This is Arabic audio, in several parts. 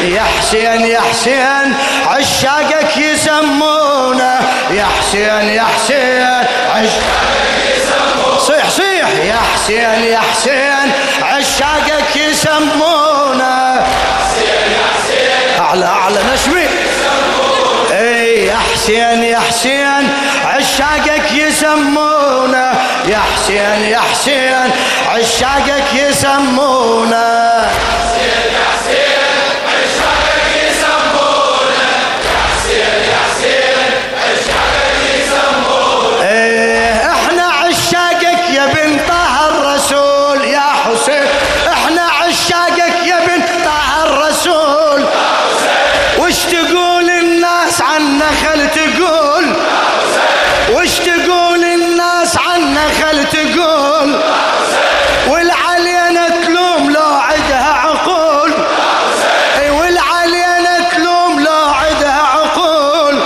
يا حسين يا حسين عشاقك يسمونه، يا حسين يا حسين عشاقك يسمونه، صيح صيح يا حسين يا حسين عشاقك يسمونه، يا حسين أعلى أعلى نشمي. اي يا حسين يا حسين عشاقك يسمونه، يا حسين يا حسين عشاقك يسمونه، يا حسين عشاقك يسمونه، يا حسين يا حسين عشاقك يسمونه. ايه احنا عشاقك يا بن طه الرسول يا حسين، احنا عشاقك يا بن طه الرسول، وش تقول الناس عنا خل تقول، وش تقول الناس عنا خل تقول، والعلينا تلوم لو عدها عقول، اي والعلينا تلوم لو عدها عقول،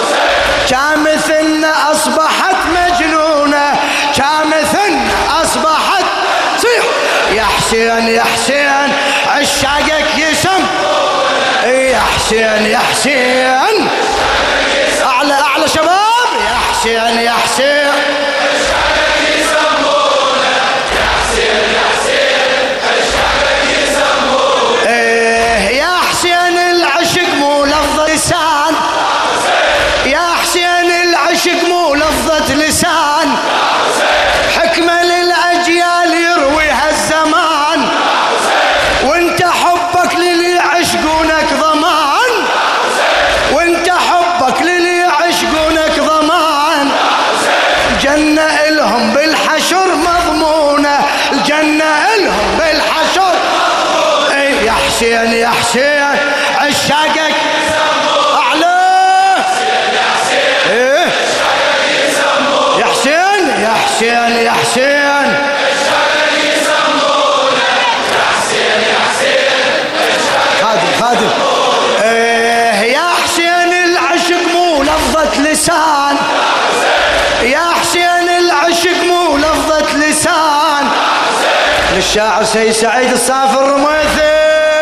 كامثن اصبحت مجنونه، كامثن اصبحت صيح. يا حسين يا حسين عشاقك يسم، يا حسين يا حسين اعلى اعلى شباب، يا حسين يا حسين عشاقك يسمونه، يا حسين يا حسين عشاقك يسمونه. ايه يا حسين العشق مو لفظة لسان، يا حسين العشق مو لفظة لسان، حكمة للأجيال يرويها الزمان، وانت حبك للي يعشقونك ضمان، وانت حبك للي يعشقونك ضمان، الجنة إلهم بالحشر مضمونة، الجنة إلهم بالحشر. اي يا حسين يا حسين عشاقك أعلى، ايه يا حسين يا حسين يا حسين عشاقك يسمونه، يا حسين يا حسين خادم خادم. ايه يا حسين العشق مو لفظة لسان، يا حسين العشق مو لفظة لسان، للشاعر سيد سعيد الصافي الرميثي.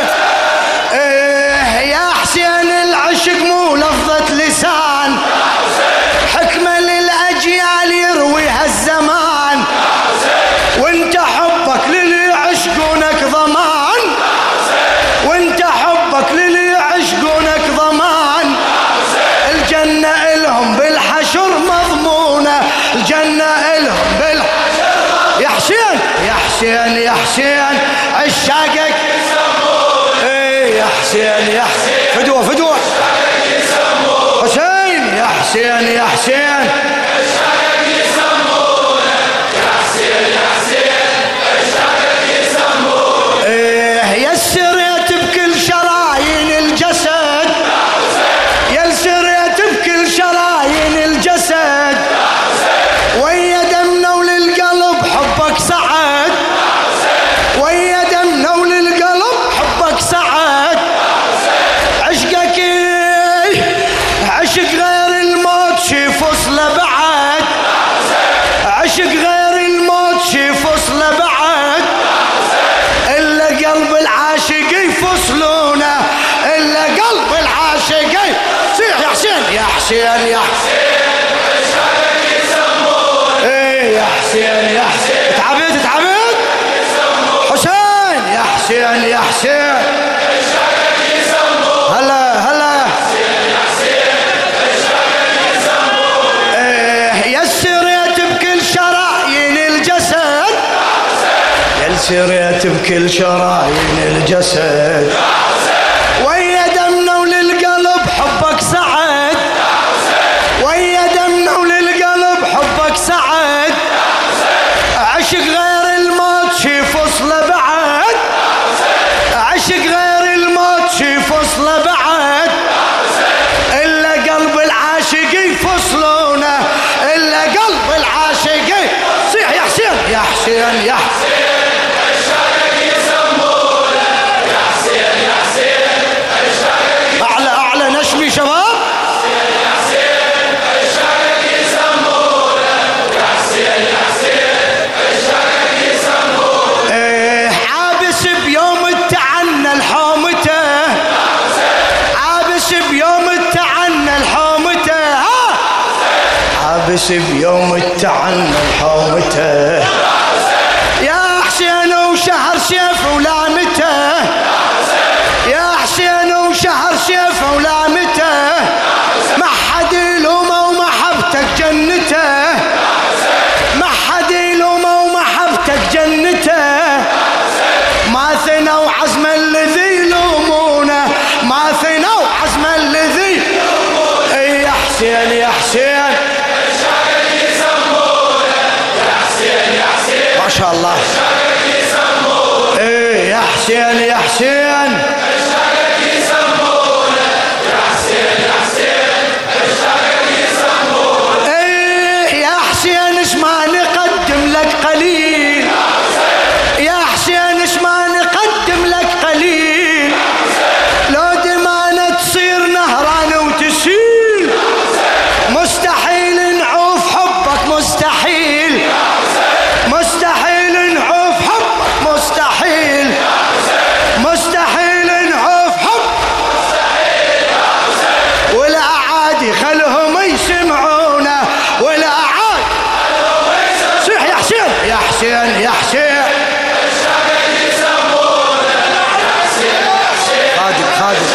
ايه يا حسين العشق مو لفظة لسان، حكمة للأجيال يرويها الزمان، وانت حبك للي يعشقونك ضمان، وانت حبك للي يعشقونك ضمان، الجنة إلهم بالحشر مضمونة، الجنة إلهم بالحشر. يا حسين يا حسين يا حسين عشاقك ايه يا حسين يا حسين فدوة فدوة حسين يا حسين يا حسين عشاقك يسمونه، يا حسين يا حسين عشاقك يسمونه. ايه يسريت بكل شرايين الجسد، يسريت بكل شرايين الجسد، ويا دمنا وللقلب حبك سعد، ويا دمنا وللقلب حبك سعد، عشقك عشق غير الموت شي فصله بعد، عشق غير الموت شي فصله بعد، إلا قلب العاشق يفصلونه، إلا قلب العاشق. صيح يا حسين يا حسين يا حسين عشاقك يسمونه، ايه يا حسين يا حسين تعبت تعبت حسين يا حسين يا حسين عشاقك يسمونه، هلا هلا يا حسين عشاقك يسمونه. ايه يسريت بكل شرايين الجسد، يسريت بكل شرايين الجسد، ويا دمنا وللقلب حبك سعد، ويا دمنا وللقلب حبك سعد، عشق غير الموت شي فصله بعد، عشق غير الموت شي فصله بعد، إلا قلب العاشق يفصلونه، إلا قلب العاشق. صيح يا حسين يا حسين يا حسين عشاقك يسمونه، يا حسين يا حسين عشاقك أعلى أعلى نشمي شباب. يا حسين عشاقك يسمونه، يا حسين يا حسين عشاقك يسمونه. إيه حابس بيوم التعنى الحومته، حابس بيوم التعنى حومته يا حسين وشهر سيف ولامته يا حسين وشهر سيف ولامته ما حد يلومه ومحبتك جنته ما حد يلومه ومحبتك جنته ما ثنوا عزم الذي يلومونه ما ثنوا عزم الذي يا حسين يا حسين ما شاء الله ايه يا حسين يا حسين ايه يا حسين ايش ما نقدم لك قليل يا حسين ايش ما نقدم لك قليل لو دمانة تصير نهران وتسيل مستحيل نعوف حبك مستحيل مستحيل نعوف حبك مستحيل مستحيل نعوف حبك ولا عادي خلهم يسمعونا ولا عادي صيح يا حسين يا حسين يا حسين خادم خادم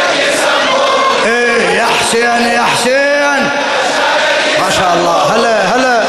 ايه يا حسين يا حسين ما شاء الله هلا هلا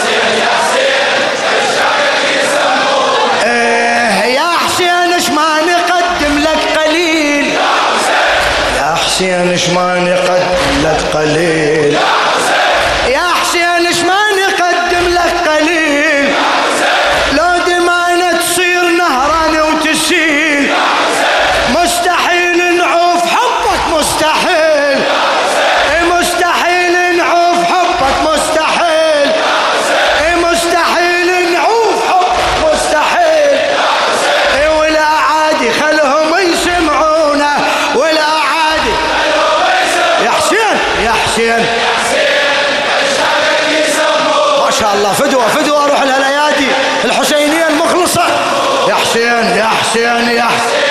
ايه يا حسين ايش ما نقدم لك قليل يا حسين ايش ما نقدم لك قليل يا حسين ايش ما نقدم لك قليل لو دمانة تصير نهران وتسيل مستحيل نعوف حبك مستحيل مستحيل نعوف حبك مستحيل مستحيل نعوف حبك مستحيل ولا عادي خلهم يسمعونا ولا عادي يا حسين يا حسين ما شاء الله فدوة فدوة اروح لها الايادي الحسينية المخلصة يا حسين يا حسين يا حسين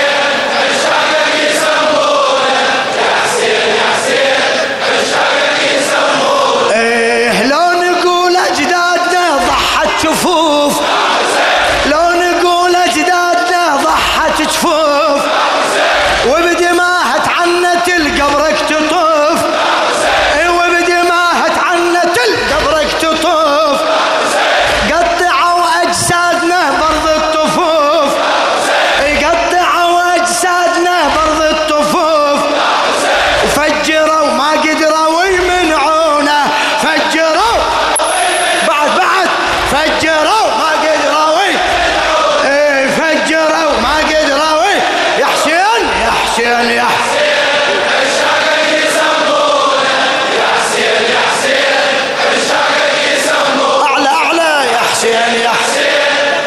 ايه لو نقول اجدادنا ضحت جفوف لو نقول اجدادنا ضحت جفوف وبدماها تعنت القبرك تطوف وبدماها تعنت القبرك تطوف قطعوا اجسادنا برض الطفوف قطعوا اجسادنا برض الطفوف وفجروا ما قدروا يمنعونا فجروا بعد فجروا ما قدروا فجروا ما قدروا يا حسين يا حسين يا حسين اعلى اعلى يا حسين يا حسين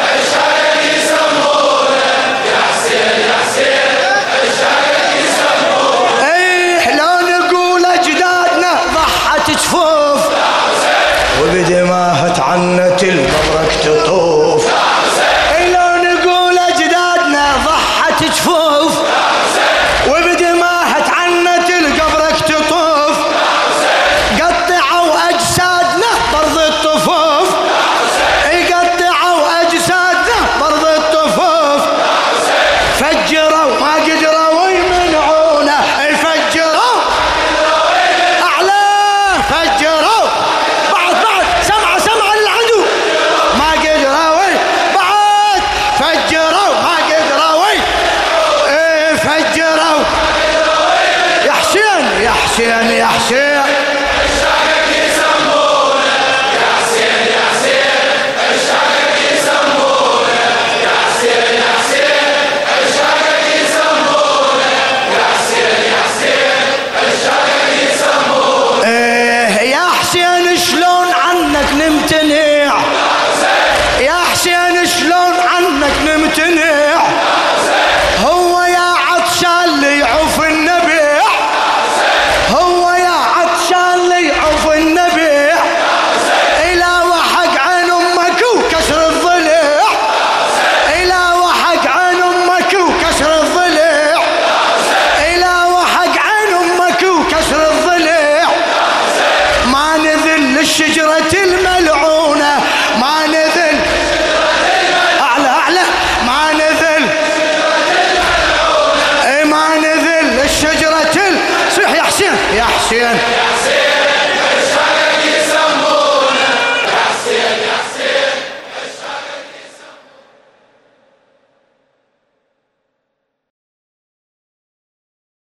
ايه لو نقول اجدادنا ضحت جفوف وبدماها تعنت القبرك تطوف ايه لو نقول اجدادنا ضحت جفوف وبدماها تعنت القبرك تطوف قطعوا اجسادنا برض الطفوف قطعوا اجسادنا برض الطفوف فجروا ما قدروا يمنعونا فجروا اعلى فجروا بعد سمع للعدو ما قدروا بعد فجروا ما قدروا فجروا يا حسين يا حسين يا حسين يا حسين شلون عنك نمتنع يا حسين شلون عنك نمتنع هو يا عطشان اللي يعوف النبيع هو يا عطشان اللي يعوف النبيع إلى وحق عين أمك وكسر الضليع إلى وحق عين أمك وكسر الضليع إلى وحق عين أمك وكسر الضليع ما نذل الشجرة حسين